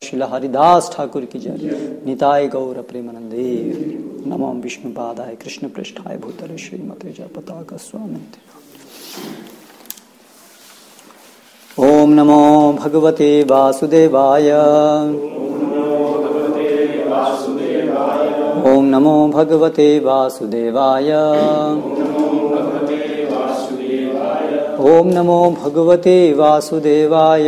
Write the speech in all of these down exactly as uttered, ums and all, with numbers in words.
श्रीला हरिदास ठाकुर की जय। निताय गौर प्रेमानंदे। नमो विष्णुपादाय कृष्ण पृष्ठाय भूतले श्रीमते जय पताका स्वामी। ओम नमो भगवते वासुदेवाय। ओम नमो भगवते वासुदेवाय। ओम नमो भगवते वासुदेवाय।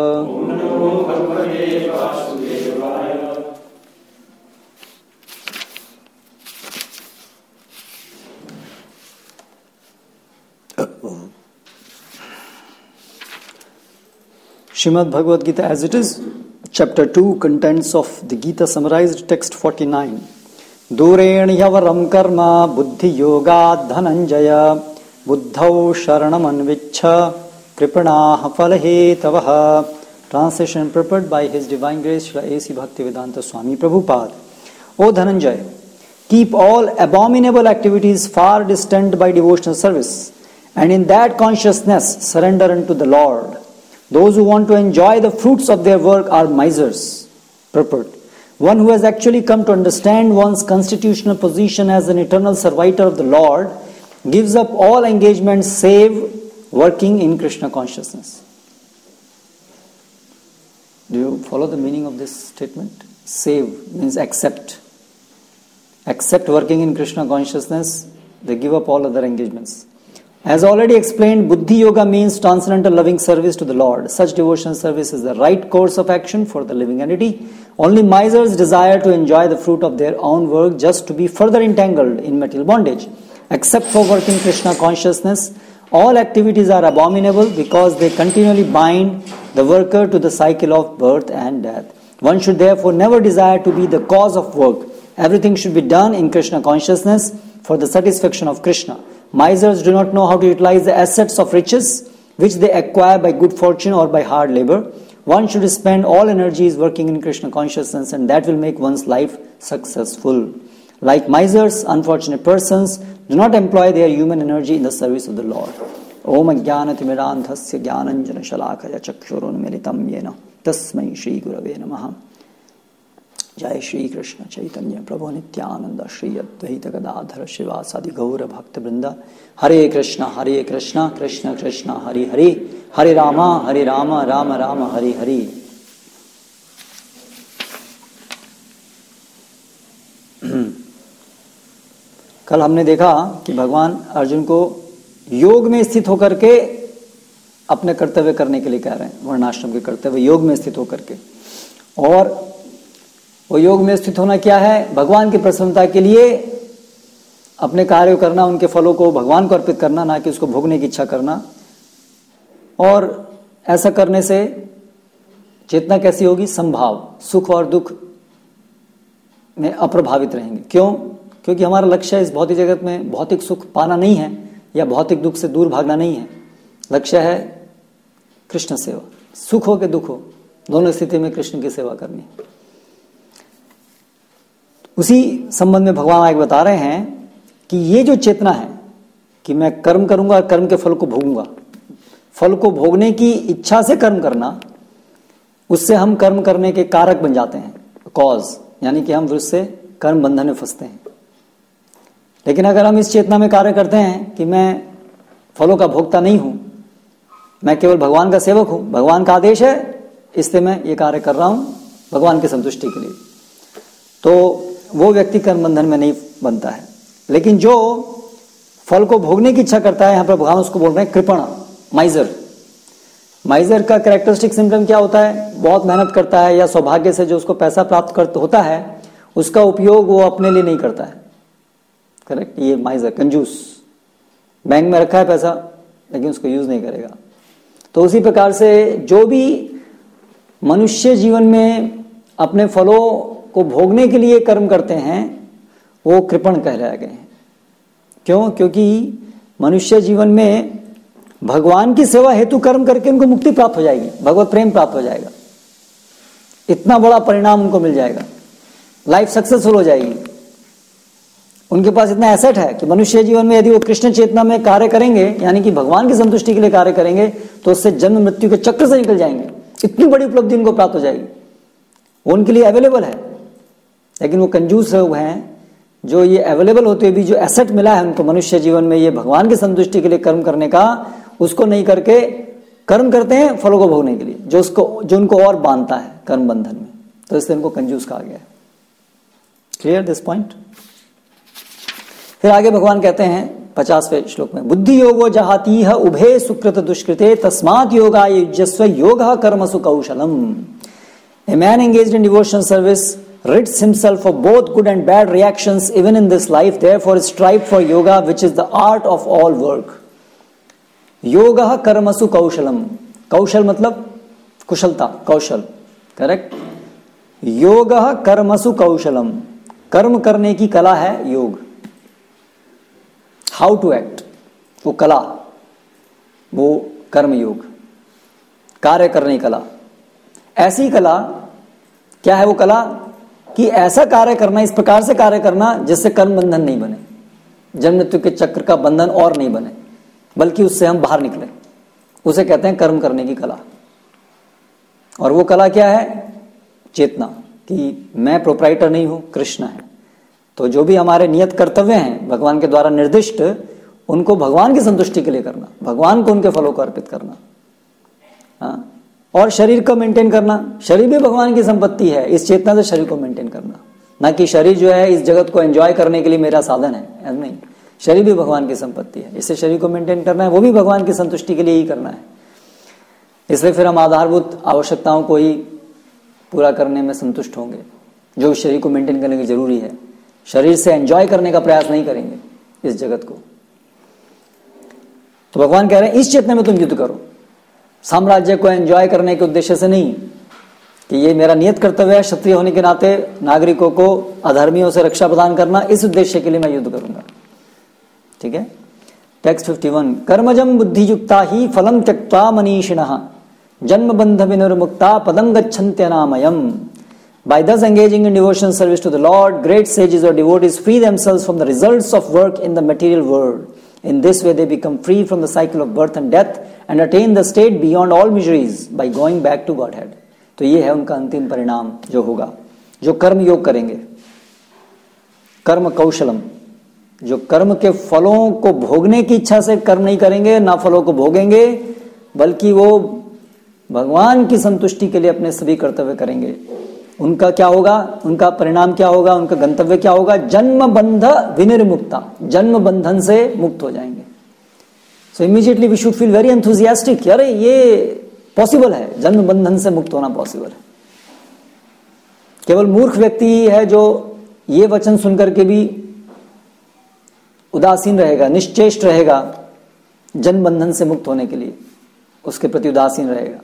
Srimad Bhagavad Gita as it is, chapter two, contents of the Gita summarized, text forty-nine. Duren yavaram karma buddhi yoga dhananjaya buddhau sharanam anvichha kripanah phalhetavah. Translation prepared by His Divine Grace Srila A C Bhaktivedanta Swami Prabhupada. O Dhananjaya, keep all abominable activities far distant by devotional service, and in that consciousness surrender unto the Lord. Those who want to enjoy the fruits of their work are misers. Purport. One who has actually come to understand one's constitutional position as an eternal servitor of the Lord gives up all engagements save working in Krishna consciousness. Do you follow the meaning of this statement? Save means accept. Accept working in Krishna consciousness, they give up all other engagements. As already explained, Buddhi Yoga means transcendental loving service to the Lord. Such devotional service is the right course of action for the living entity. Only misers desire to enjoy the fruit of their own work just to be further entangled in material bondage. Except for working Krishna consciousness, all activities are abominable because they continually bind the worker to the cycle of birth and death. One should therefore never desire to be the cause of work. Everything should be done in Krishna consciousness for the satisfaction of Krishna. Misers do not know how to utilize the assets of riches which they acquire by good fortune or by hard labor. One should spend all energies working in Krishna consciousness, and that will make one's life successful. Like misers, unfortunate persons do not employ their human energy in the service of the Lord. Om ajnanatimirandhasya jnananjana shalakaya chakshurunmilitam yena tasmai Shri Gurave Namaha. जय श्री कृष्ण चैतन्य प्रभु नित्यानंद श्री अद्वैत गदाधर शिवासादि गौर भक्त वृंद. हरे कृष्ण हरे कृष्ण कृष्ण कृष्ण हरे हरे हरे रामा हरे रामा राम राम हरे हरे. कल हमने देखा कि भगवान अर्जुन को योग में स्थित होकर के अपने कर्तव्य करने के लिए कह रहे हैं. वर्णाश्रम के कर्तव्य योग में स्थित होकर के, और वो योग में स्थित होना क्या है? भगवान की प्रसन्नता के लिए अपने कार्य करना, उनके फलों को भगवान को अर्पित करना, ना कि उसको भोगने की इच्छा करना. और ऐसा करने से चेतना कैसी होगी? संभाव, सुख और दुख में अप्रभावित रहेंगे. क्यों? क्योंकि हमारा लक्ष्य इस भौतिक जगत में भौतिक सुख पाना नहीं है या भौतिक दुख से दूर भागना नहीं है. लक्ष्य है कृष्ण सेवा. सुख हो के दुख हो, दोनों स्थिति में कृष्ण की सेवा करनी. उसी संबंध में भगवान आगे बता रहे हैं कि ये जो चेतना है कि मैं कर्म करूंगा, कर्म के फल को भोगूंगा, फल को भोगने की इच्छा से कर्म करना, उससे हम कर्म करने के कारक बन जाते हैं, कॉज, यानी कि हम उससे कर्म बंधन में फंसते हैं. लेकिन अगर हम इस चेतना में कार्य करते हैं कि मैं फलों का भोक्ता नहीं हूं, मैं केवल भगवान का सेवक हूं, भगवान का आदेश है इसलिए मैं ये कार्य कर रहा हूं भगवान की संतुष्टि के लिए, तो वो व्यक्ति कर्म बंधन में नहीं बनता है. लेकिन जो फल को भोगने की इच्छा करता है, यहां पर भगवान उसको बोल रहे हैं कृपण, माइजर. माइजर का कैरेक्टरिस्टिक सिम्टम क्या होता है? बहुत मेहनत करता है या सौभाग्य से जो उसको पैसा प्राप्त करता होता है उसका उपयोग वो अपने लिए नहीं करता है. करेक्ट? ये माइजर, कंजूस. बैंक में रखा है पैसा लेकिन उसको यूज नहीं करेगा. तो उसी प्रकार से जो भी मनुष्य जीवन में अपने फलों को भोगने के लिए कर्म करते हैं वो कृपण कहलाए गए हैं. क्यों? क्योंकि मनुष्य जीवन में भगवान की सेवा हेतु कर्म करके उनको मुक्ति प्राप्त हो जाएगी, भगवत प्रेम प्राप्त हो जाएगा, इतना बड़ा परिणाम उनको मिल जाएगा, लाइफ सक्सेसफुल हो जाएगी. उनके पास इतना एसेट है कि मनुष्य जीवन में यदि वो कृष्ण चेतना में कार्य करेंगे, यानी कि भगवान की संतुष्टि के लिए कार्य करेंगे, तो उससे जन्म मृत्यु के चक्र से निकल जाएंगे. इतनी बड़ी उपलब्धि उनको प्राप्त हो जाएगी. वो उनके लिए अवेलेबल है, लेकिन वो कंजूस लोग हैं जो ये अवेलेबल होते हुए भी जो एसेट मिला है उनको मनुष्य जीवन में, ये भगवान की संतुष्टि के लिए कर्म करने का, उसको नहीं करके कर्म करते हैं फलों को भोगने के लिए, जो उसको जो उनको और बांधता है कर्म बंधन में, तो इसलिए उनको कंजूस कहा गया है। Clear this point? फिर आगे भगवान कहते हैं पचासवें श्लोक में, बुद्धि योगो जहाती उभे सुकृत दुष्कृते तस्मात् योगा युज्यस्व योगः कर्मसु कौशलम। A man engaged in devotional service rids himself of both good and bad reactions even in this life, therefore strive for yoga, which is the art of all work. योगः कर्मसु कौशलम, कौशल मतलब कुशलता, कौशल, करेक्ट। योगः कर्मसु कौशलम, कर्म करने की कला है योग। हाउ टू एक्ट, वो कला, वो कर्म योग, कार्य करने की कला। ऐसी कला क्या है? वो कला कि ऐसा कार्य करना, इस प्रकार से कार्य करना जिससे कर्म बंधन नहीं बने, जन्म मृत्यु के चक्र का बंधन और नहीं बने, बल्कि उससे हम बाहर निकले, उसे कहते हैं कर्म करने की कला। और वो कला क्या है? चेतना कि मैं प्रोप्राइटर नहीं हूं, कृष्ण है। तो जो भी हमारे नियत कर्तव्य हैं भगवान के द्वारा निर्दिष्ट, उनको भगवान की संतुष्टि के लिए करना, भगवान को उनके फलों को अर्पित करना। हाँ, और शरीर को मेंटेन करना, शरीर भी भगवान की संपत्ति है, इस चेतना से शरीर को मेंटेन करना, ना कि शरीर जो है इस जगत को एंजॉय करने के लिए मेरा साधन है, नहीं, शरीर भी भगवान की संपत्ति है, इससे शरीर को मेंटेन करना है, वो भी भगवान की संतुष्टि के लिए ही करना है। इसलिए फिर हम आधारभूत आवश्यकताओं को ही पूरा करने में संतुष्ट होंगे, जो शरीर को मेंटेन करने की जरूरी है। शरीर से एंजॉय करने का प्रयास नहीं करेंगे इस जगत को। तो भगवान कह रहे हैं इस चेतना में तुम युद्ध करो, साम्राज्य को एंजॉय करने के उद्देश्य से नहीं कि ये मेरा नियत कर्तव्य है क्षत्रिय होने के नाते नागरिकों को अधर्मियों से रक्षा प्रदान करना, इस उद्देश्य के लिए मैं युद्ध करूंगा। ठीक है, टेक्स्ट इक्यावन, कर्मजम बुद्धि युक्ता ही फलम त्यक्त्वा मनीषिणः जन्म बंध विनिर्मुक्ता पदम गच्छन्त्यनामयम्। By thus engaging in devotional service to the Lord, great sages or devotees free themselves from the results of work in the material world. In this way, they become free from the cycle of birth and death and attain the state beyond all miseries by going back to Godhead. तो ये है उनका अंतिम परिणाम जो होगा, जो कर्म योग करेंगे, कर्म कौशलम, जो कर्म के फलों को भोगने की इच्छा से कर्म नहीं करेंगे, ना फलों को भोगेंगे, बल्कि वो भगवान की संतुष्टि के लिए अपने सभी कर्तव्य करेंगे। उनका क्या होगा? उनका परिणाम क्या होगा? उनका गंतव्य क्या होगा? जन्म बंध विनिर्मुक्ता, जन्म बंधन से मुक्त हो जाएंगे। So immediately we should feel very enthusiastic, अरे ये पॉसिबल है, जन्म बंधन से मुक्त होना पॉसिबल है। केवल मूर्ख व्यक्ति है जो ये वचन सुनकर के भी उदासीन रहेगा, निश्चेष्ट रहेगा, जन्म बंधन से मुक्त होने के लिए उसके प्रति उदासीन रहेगा।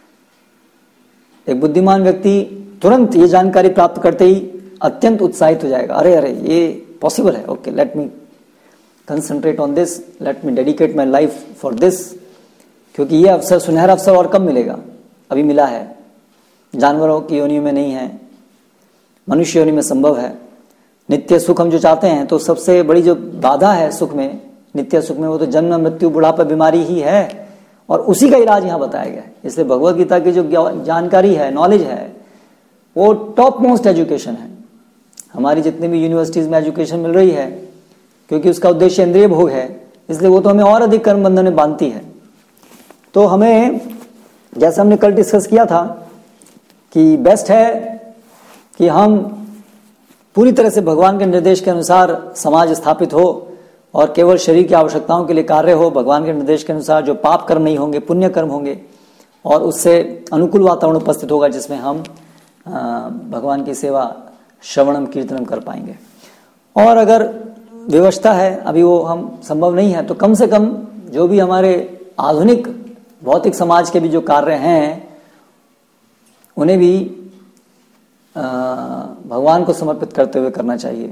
एक बुद्धिमान व्यक्ति तुरंत ये जानकारी प्राप्त करते ही अत्यंत उत्साहित हो जाएगा, अरे अरे ये पॉसिबल है, okay let me concentrate on this, let me dedicate my life for this. क्योंकि ये अवसर, सुनहरा अवसर और कब मिलेगा? अभी मिला है, जानवरों की योनि में नहीं है, मनुष्य योनि में संभव है। नित्य सुख हम जो चाहते हैं, तो सबसे बड़ी जो बाधा है सुख में, नित्य सुख में, वो तो जन्म मृत्यु बुढ़ापा बीमारी ही है, और उसी का इलाज यहाँ बताया गया है। इसलिए भगवद गीता की जो जानकारी है, नॉलेज है, वो टॉप मोस्ट एजुकेशन है। हमारी जितनी भी यूनिवर्सिटीज में एजुकेशन मिल रही है, क्योंकि उसका उद्देश्य इंद्रिय भोग है, इसलिए वो तो हमें और अधिक कर्म बंधन में बांधती है। तो हमें, जैसे हमने कल डिस्कस किया था, कि बेस्ट है कि हम पूरी तरह से भगवान के निर्देश के अनुसार समाज स्थापित हो और केवल शरीर की आवश्यकताओं के लिए कार्य हो। भगवान के निर्देश के अनुसार जो पाप कर्म नहीं होंगे, पुण्य कर्म होंगे, और उससे अनुकूल वातावरण उपस्थित होगा जिसमें हम भगवान की सेवा श्रवणम कीर्तनम कर पाएंगे। और अगर व्यवस्था है, अभी वो हम संभव नहीं है, तो कम से कम जो भी हमारे आधुनिक भौतिक समाज के भी जो कार्य हैं, उन्हें भी आ, भगवान को समर्पित करते हुए करना चाहिए।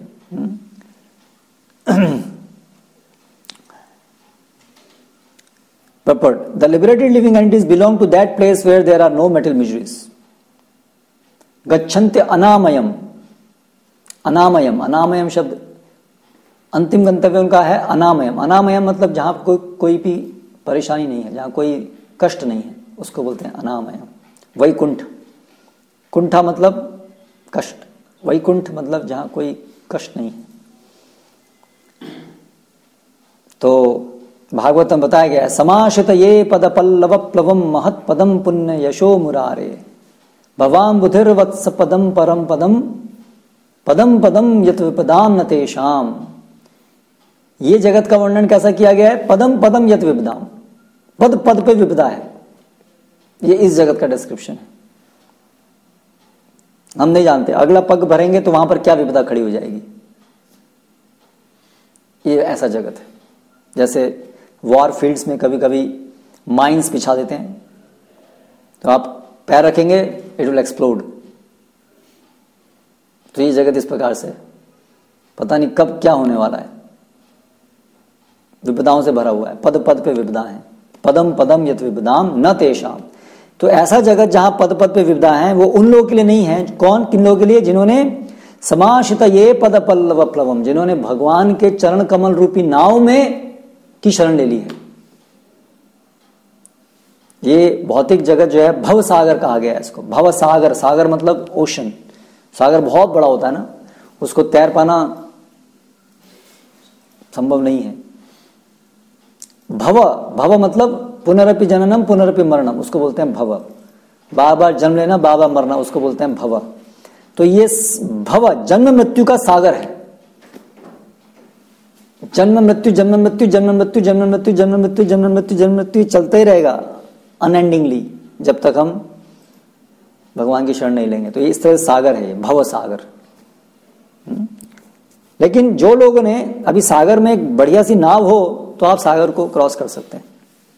Purport. The liberated living entities belong to that place where there are no material miseries. गच्छन्ते अनामयम, अनामयम, अनामयम शब्द अंतिम गंतव्य उनका है अनामयम। अनामयम मतलब जहां कोई कोई भी परेशानी नहीं है, जहां कोई कष्ट नहीं है, उसको बोलते हैं अनामयम। वैकुंठ, कुंठा मतलब कष्ट, वैकुंठ मतलब जहां कोई कष्ट नहीं है। तो भागवत में बताया गया है, समाश्रित ये पद पल्लव प्लवम महत पदम पुण्य यशो मुरारे भवाम बुधिर्वत्स पदम परम पदम पदम पदम यत विपदाम न तेषाम। ये जगत का वर्णन कैसा किया गया है? पदम पदम यत विपदाम, पद पद पे विपदा है, ये इस जगत का डिस्क्रिप्शन है। हम नहीं जानते अगला पग भरेंगे तो वहां पर क्या विपदा खड़ी हो जाएगी। ये ऐसा जगत है। जैसे वॉर फील्ड्स में कभी कभी माइंस बिछा देते हैं, तो आप पैर रखेंगे इट विल एक्सप्लोड। तो ये जगत इस प्रकार से पता नहीं कब क्या होने वाला है, विपदाओं से भरा हुआ है, पद पद पे विपदा है। पदम पदम यत विपदाम न तेषाम। तो ऐसा जगत जहां पद पद पे विपदा है वो उन लोगों के लिए नहीं है। कौन? किन लोगों के लिए? जिन्होंने समाश्रित ये पद पल्लव प्लवम, जिन्होंने भगवान के चरण कमल रूपी नाव में की शरण ले ली है। ये भौतिक जगत जो है भव सागर कहा गया है इसको। भव सागर, सागर मतलब ओशन। सागर बहुत बड़ा होता है ना, उसको तैर पाना संभव नहीं है। भव, भव मतलब पुनरपि जननम पुनरपि मरणम, उसको बोलते हैं भव। बार बार जन्म लेना, बार बार मरना, उसको बोलते हैं भव। तो ये भव जन्म मृत्यु का सागर है। जन्म मृत्यु जन्म मृत्यु जन्म मृत्यु जन्म मृत्यु जन्म मृत्यु जन्म मृत्यु जन्म मृत्यु चलते ही रहेगा अनएंडिंगली, जब तक हम भगवान की शरण नहीं लेंगे। तो ये इस तरह सागर है, भव सागर। लेकिन जो लोगों ने अभी सागर में एक बढ़िया सी नाव हो तो आप सागर को क्रॉस कर सकते हैं।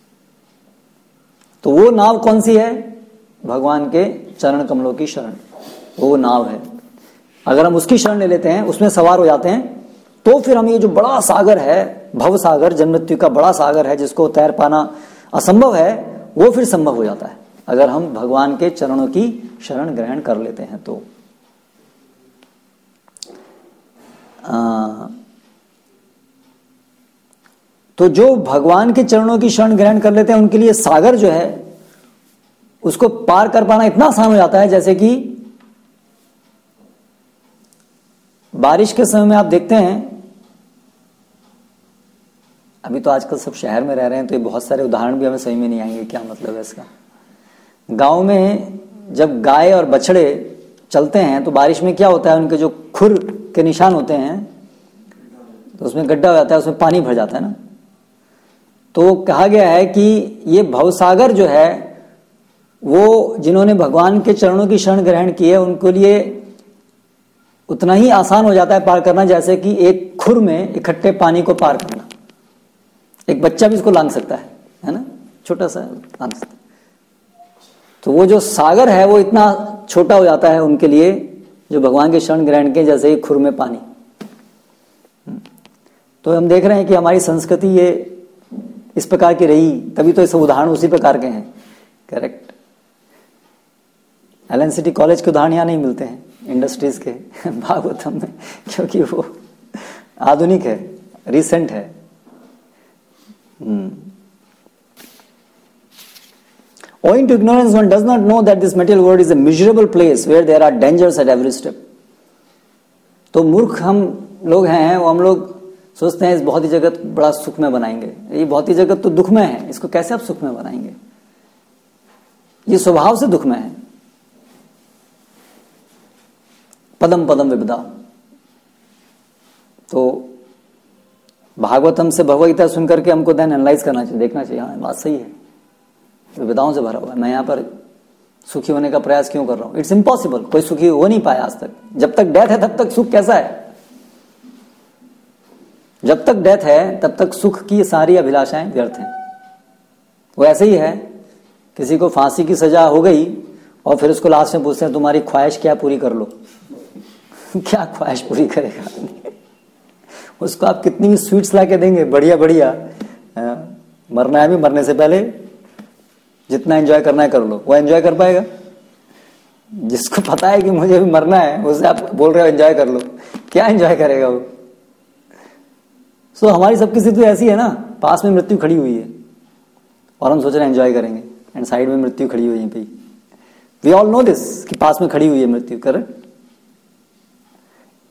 तो वो नाव कौन सी है? भगवान के चरण कमलों की शरण, वो नाव है। अगर हम उसकी शरण ले लेते हैं, उसमें सवार हो जाते हैं, तो फिर हम ये जो बड़ा सागर है, भव सागर, जन्म मृत्यु का बड़ा सागर है जिसको तैर पाना असंभव है, वो फिर संभव हो जाता है अगर हम भगवान के चरणों की शरण ग्रहण कर लेते हैं तो। आ, तो जो भगवान के चरणों की शरण ग्रहण कर लेते हैं उनके लिए सागर जो है उसको पार कर पाना इतना आसान हो जाता है। जैसे कि बारिश के समय में आप देखते हैं, अभी तो आजकल सब शहर में रह रहे हैं तो ये बहुत सारे उदाहरण भी हमें समझ में नहीं आएंगे क्या मतलब है इसका। गांव में जब गाय और बछड़े चलते हैं तो बारिश में क्या होता है, उनके जो खुर के निशान होते हैं तो उसमें गड्ढा हो जाता है, उसमें पानी भर जाता है ना। तो कहा गया है कि ये भवसागर जो है वो जिन्होंने भगवान के चरणों की शरण ग्रहण की है उनके लिए उतना ही आसान हो जाता है पार करना जैसे कि एक खुर में इकट्ठे पानी को पार करना। एक बच्चा भी इसको लांघ सकता है, है ना, छोटा सा लांघ सकता है। तो वो जो सागर है वो इतना छोटा हो जाता है उनके लिए जो भगवान के शरण ग्रहण के, जैसे ही खुर में पानी। तो हम देख रहे हैं कि हमारी संस्कृति ये इस प्रकार की रही, तभी तो इस उदाहरण उसी प्रकार के हैं। करेक्ट। एलन सिटी कॉलेज के उदाहरण यहाँ नहीं मिलते हैं इंडस्ट्रीज के भागवतम में, क्योंकि वो आधुनिक है, रिसेंट है। Owing to ignorance, one does not know that this material world is a miserable place where there are dangers at every step. तो मूर्ख हम लोग हैं, वो हम लोग सोचते हैं इस भौतिक जगत बड़ा सुख में बनाएंगे। ये भौतिक जगत तो दुख में है, इसको कैसे आप सुख में बनाएंगे? ये स्वभाव से दुख में है। पदम पदम विपदा। तो भागवतम से भगवद गीता सुनकर के हमको देन एनालाइज करना चाहिए, देखना चाहिए, हाँ बात सही है, विपदाओं से भरा हुआ है, मैं यहाँ पर सुखी होने का प्रयास क्यों कर रहा हूं? It's impossible. कोई सुखी हो नहीं पाया आज तक। जब तक डेथ है तब तक सुख कैसा है? जब तक डेथ है तब तक सुख की सारी अभिलाषाएं व्यर्थ हैं। वो ऐसे ही है, किसी को फांसी की सजा हो गई और फिर उसको लास्ट में पूछते हैं तुम्हारी ख्वाहिश क्या, पूरी कर लो क्या ख्वाहिश पूरी करेगा? उसको आप कितनी भी स्वीट्स ला के देंगे, बढ़िया बढ़िया, मरना है भी, मरने से पहले जितना एंजॉय करना है कर लो, वो एंजॉय कर पाएगा? जिसको पता है कि मुझे भी मरना है उससे आप बोल रहे हो एंजॉय कर लो, क्या एंजॉय करेगा वो? सो so, हमारी सबकी स्थिति ऐसी है ना, पास में मृत्यु खड़ी हुई है और हम सोच रहे हैं एंजॉय करेंगे, एंड साइड में मृत्यु खड़ी हुई है। वी ऑल नो दिस कि पास में खड़ी हुई है मृत्यु। करेक्ट।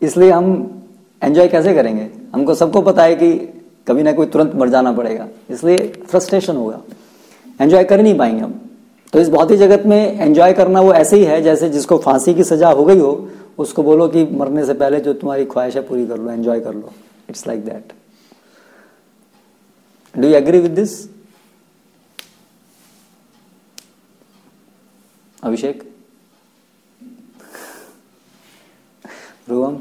इसलिए हम एंजॉय कैसे करेंगे? हमको सबको पता है कि कभी ना कोई तुरंत मर जाना पड़ेगा, इसलिए फ्रस्ट्रेशन होगा, एंजॉय कर नहीं पाएंगे हम। तो इस भौतिक जगत में एंजॉय करना वो ऐसे ही है जैसे जिसको फांसी की सजा हो गई हो, उसको बोलो कि मरने से पहले जो तुम्हारी ख्वाहिश है पूरी कर लो, एंजॉय कर लो। It's like that. Do you agree with this? Abhishek, room,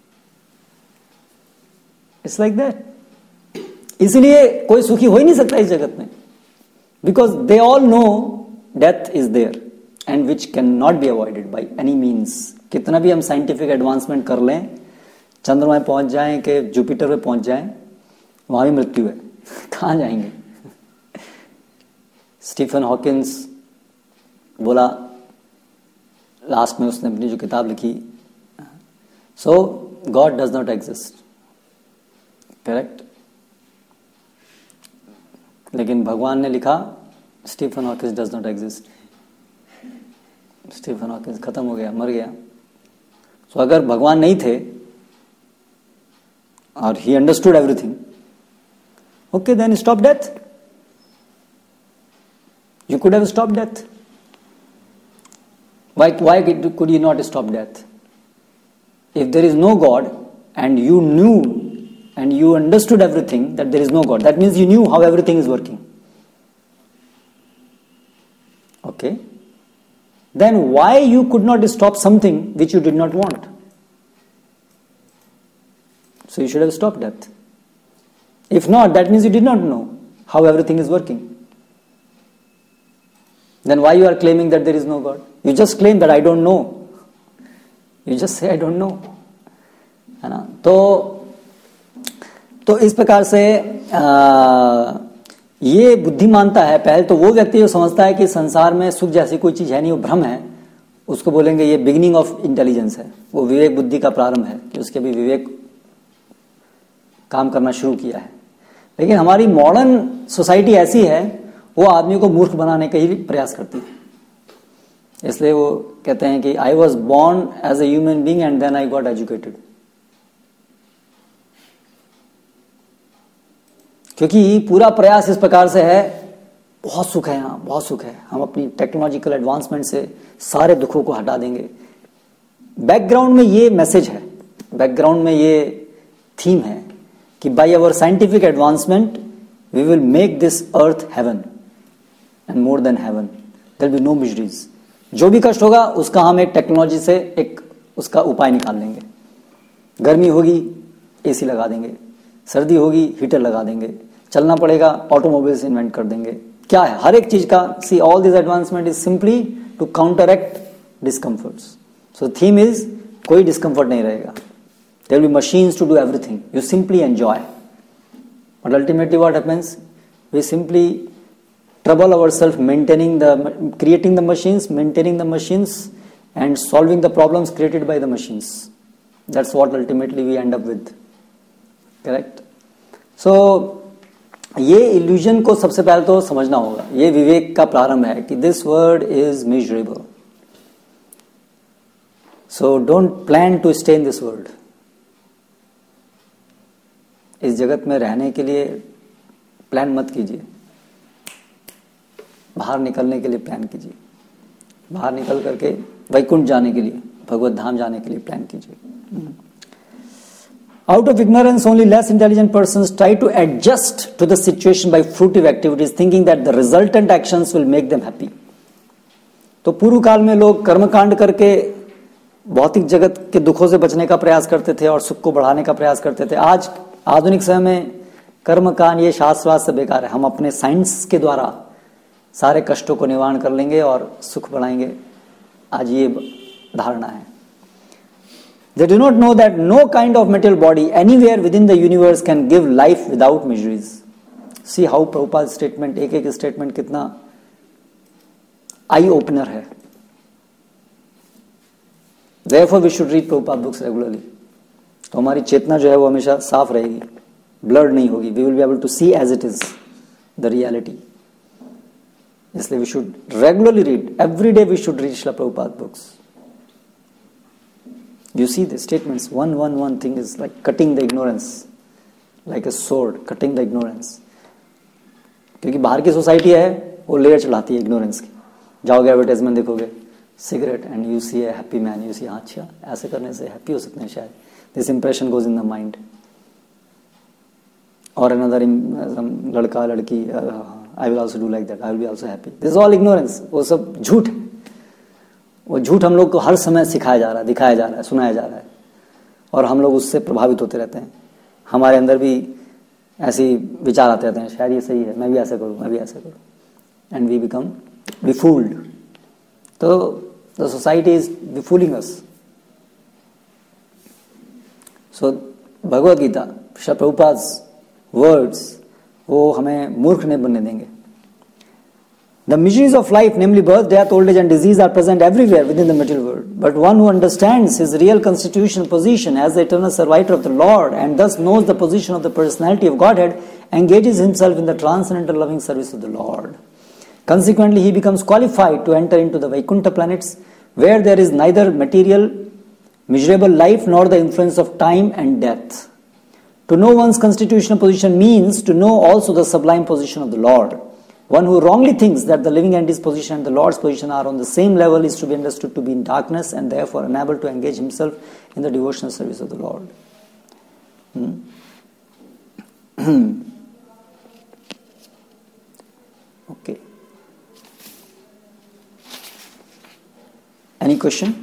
it's like that. इसलिए कोई सुखी हो ही नहीं सकता इस जगत में, because they all know death is there and which can not be avoided by any means. कितना भी हम साइंटिफिक एडवांसमेंट कर लें, चंद्रमा में पहुंच जाएं कि जुपिटर पे पहुंच जाएं, वहां भी मृत्यु है। कहां जाएंगे? स्टीफन हॉकिंस बोला लास्ट में, उसने अपनी जो किताब लिखी, so God does not exist, correct. लेकिन भगवान ने लिखा Stephen Hawkins does not exist. Stephen Hawkins खत्म हो गया, मर गया। सो so, अगर भगवान नहीं थे और ही understood everything, okay then stop death. You could have stop death. Why, why could you not stop death? If there is no God and you knew and you understood everything that there is no God, that means you knew how everything is working. Okay? Then why you could not stop something which you did not want? So you should have stopped death. If not, that means you did not know how everything is working. Then why you are claiming that there is no God? You just claim that I don't know. You just say I don't know. है ना? तो तो इस प्रकार से आ, ये बुद्धिमानता है। पहले तो वो व्यक्ति जो समझता है कि संसार में सुख जैसी कोई चीज है नहीं, वो भ्रम है, उसको बोलेंगे ये बिगिनिंग ऑफ इंटेलिजेंस है। वो विवेक बुद्धि का प्रारंभ है कि उसके भी विवेक काम करना शुरू किया है। लेकिन हमारी मॉडर्न सोसाइटी ऐसी है, वो आदमी को मूर्ख बनाने का ही प्रयास करती है। इसलिए वो कहते हैं कि I was born as a human being and then I got educated. क्योंकि पूरा प्रयास इस प्रकार से है, बहुत सुख है यहाँ, बहुत सुख है, हम अपनी टेक्नोलॉजिकल एडवांसमेंट से सारे दुखों को हटा देंगे। बैकग्राउंड में ये मैसेज है, बैकग्राउंड में ये थीम है कि by our scientific advancement we will make this earth heaven and more than heaven, there will be no miseries. जो भी कष्ट होगा उसका हम एक टेक्नोलॉजी से एक उसका उपाय निकाल लेंगे। गर्मी होगी एसी लगा देंगे, सर्दी होगी हीटर लगा देंगे, चलना पड़ेगा ऑटोमोबाइल्स इन्वेंट कर देंगे। क्या है हर एक चीज का, see all this advancement is simply to counteract discomforts. So theme is कोई डिस्कम्फर्ट नहीं रहेगा, there will be machines to do everything, you simply enjoy. But ultimately what happens, we simply trouble ourselves maintaining the creating the machines, maintaining the machines and solving the problems created by the machines. That's what ultimately we end up with, correct? So ये illusion को सबसे पहले तो समझना होगा। ये विवेक का प्रारंभ है कि this world is miserable, so don't plan to stay in this world. इस जगत में रहने के लिए प्लान मत कीजिए, बाहर निकलने के लिए प्लान कीजिए, बाहर निकल करके वैकुंठ जाने के लिए, भगवत धाम जाने के लिए प्लान कीजिए। Out of ignorance only less intelligent persons try to adjust to the situation by fruitive activities thinking that the resultant actions will make them happy. तो पूर्व काल में लोग कर्मकांड करके भौतिक जगत के दुखों से बचने का प्रयास करते थे और सुख को बढ़ाने का प्रयास करते थे। आज आधुनिक समय में कर्मकांड ये शास्त्रवाद से बेकार है। हम अपने साइंस के द्वारा सारे कष्टों को निवारण कर लेंगे और सुख बढ़ाएंगे। आज ये धारणा है। They do not know that no kind of material body anywhere within the universe can give life without miseries. See how Prabhupada's statement, एक एक स्टेटमेंट कितना आई ओपनर है। Therefore we should read Prabhupada books regularly. तो हमारी चेतना जो है वो हमेशा साफ रहेगी, ब्लर्ड नहीं होगी। We will be able to see as it is the reality. इसलिए we should regularly read, every day we should read Srila Prabhupada books. You see the statements, one, one, one thing is like cutting the ignorance, like a sword, cutting the ignorance. क्योंकि बाहर की society है वो layer चढ़ाती है ignorance की. जाओगे advertisement देखोगे cigarette and you see a happy man, you see अच्छा ऐसे करने से हैप्पी हो सकते हैं शायद. This impression goes in the mind. और अनदर लड़का लड़की I will also do like that, I will be also happy. This is all ignorance. वो सब झूठ है. वो झूठ हम लोग को हर समय सिखाया जा रहा है, दिखाया जा रहा है, सुनाया जा रहा है और हम लोग उससे प्रभावित होते रहते हैं. हमारे अंदर भी ऐसे विचार आते रहते हैं, शायद ये सही है, मैं भी ऐसा करूँ, मैं भी ऐसा करूँ. And we become befooled. तो the society is befooling us. So Bhagavad Gita, Shri Prabhupada's words, वो हमें मूर्ख नहीं बनने देंगे. The miseries of life, namely birth, death, old age and disease are present everywhere within the material world. But one who understands his real constitutional position as the eternal servitor of the Lord and thus knows the position of the personality of Godhead engages himself in the transcendental loving service of the Lord. Consequently, he becomes qualified to enter into the Vaikuntha planets where there is neither material, miserable life nor the influence of time and death. To know one's constitutional position means to know also the sublime position of the Lord. One who wrongly thinks that the living entity's position and the Lord's position are on the same level is to be understood to be in darkness and therefore unable to engage himself in the devotional service of the Lord. Hmm? Okay. Any question?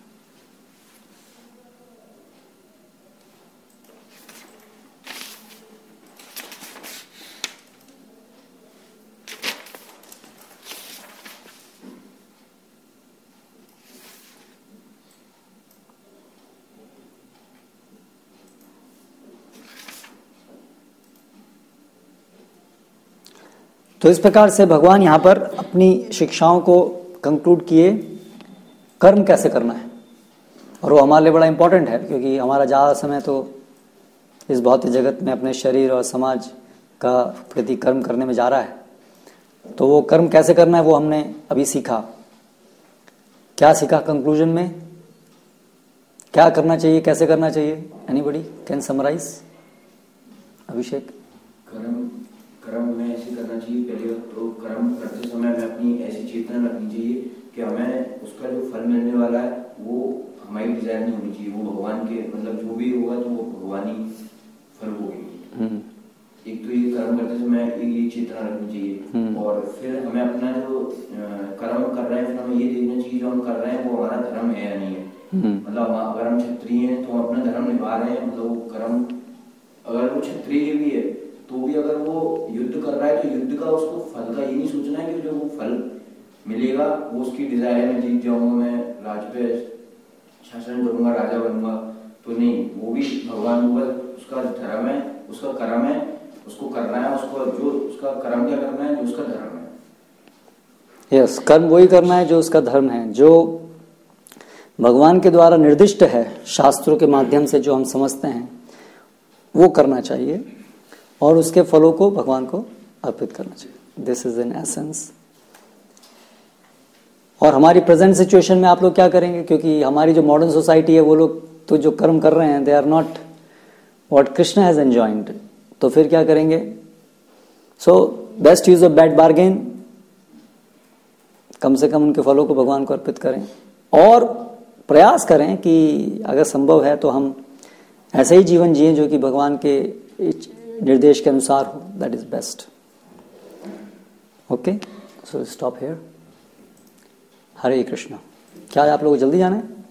तो इस प्रकार से भगवान यहाँ पर अपनी शिक्षाओं को कंक्लूड किए, कर्म कैसे करना है. और वो हमारे लिए बड़ा इंपॉर्टेंट है क्योंकि हमारा ज़्यादा समय तो इस भौतिक जगत में अपने शरीर और समाज का प्रति कर्म करने में जा रहा है. तो वो कर्म कैसे करना है वो हमने अभी सीखा. क्या सीखा कंक्लूजन में, क्या करना चाहिए, कैसे करना चाहिए? Anybody can summarise? अभिषेक. कर्म कर्म में ऐसे करना चाहिए. पहले तो कर्म करते समय हमें अपनी ऐसी चेतना रखनी चाहिए कि हमें उसका जो फल मिलने वाला है वो हमारी डिजायर नहीं होनी चाहिए. वो भगवान के मतलब जो भी होगा तो वो भगवानी फल होगी. एक तो ये कर्म करते समय ये चेतना रखनी चाहिए. और फिर हमें अपना जो कर्म कर रहे हैं फिर हमें ये देखना चाहिए जो हम कर रहे हैं वो हमारा धर्म है या नहीं है. मतलब अगर हम क्षत्रिय हैं तो हम अपना धर्म निभा रहे हैं. मतलब वो कर्म अगर वो क्षत्रिय भी है तो भी अगर वो युद्ध कर रहा है तो युद्ध का उसको फल का ये नहीं सोचना है कि जो वो फल मिलेगा वो उसकी डिजायर है, मैं जीत जाऊंगा, मैं राज पे शासन करूंगा, राजा बनूंगा. तो नहीं, वो भी भगवान ऊपर उसका धर्म है, उसका कर्म है, उसको करना है. उसको जो उसका कर्म क्या करना है, जो उसका धर्म है. यस yes, कर्म वही करना है जो उसका धर्म है, जो भगवान के द्वारा निर्दिष्ट है, शास्त्रों के माध्यम से जो हम समझते हैं वो करना चाहिए और उसके फलों को भगवान को अर्पित करना चाहिए. This is in essence. और हमारी प्रेजेंट सिचुएशन में आप लोग क्या करेंगे, क्योंकि हमारी जो मॉडर्न सोसाइटी है वो लोग तो जो कर्म कर रहे हैं they are not what Krishna has enjoyed. तो फिर क्या करेंगे? So best use of bad bargain, कम से कम उनके फलों को भगवान को अर्पित करें और प्रयास करें कि अगर संभव है तो हम ऐसे ही जीवन जिएं जो कि भगवान के निर्देश के अनुसार हो. That is best. Okay, so stop here. Hare Krishna. क्या आप लोगों को जल्दी जाना है?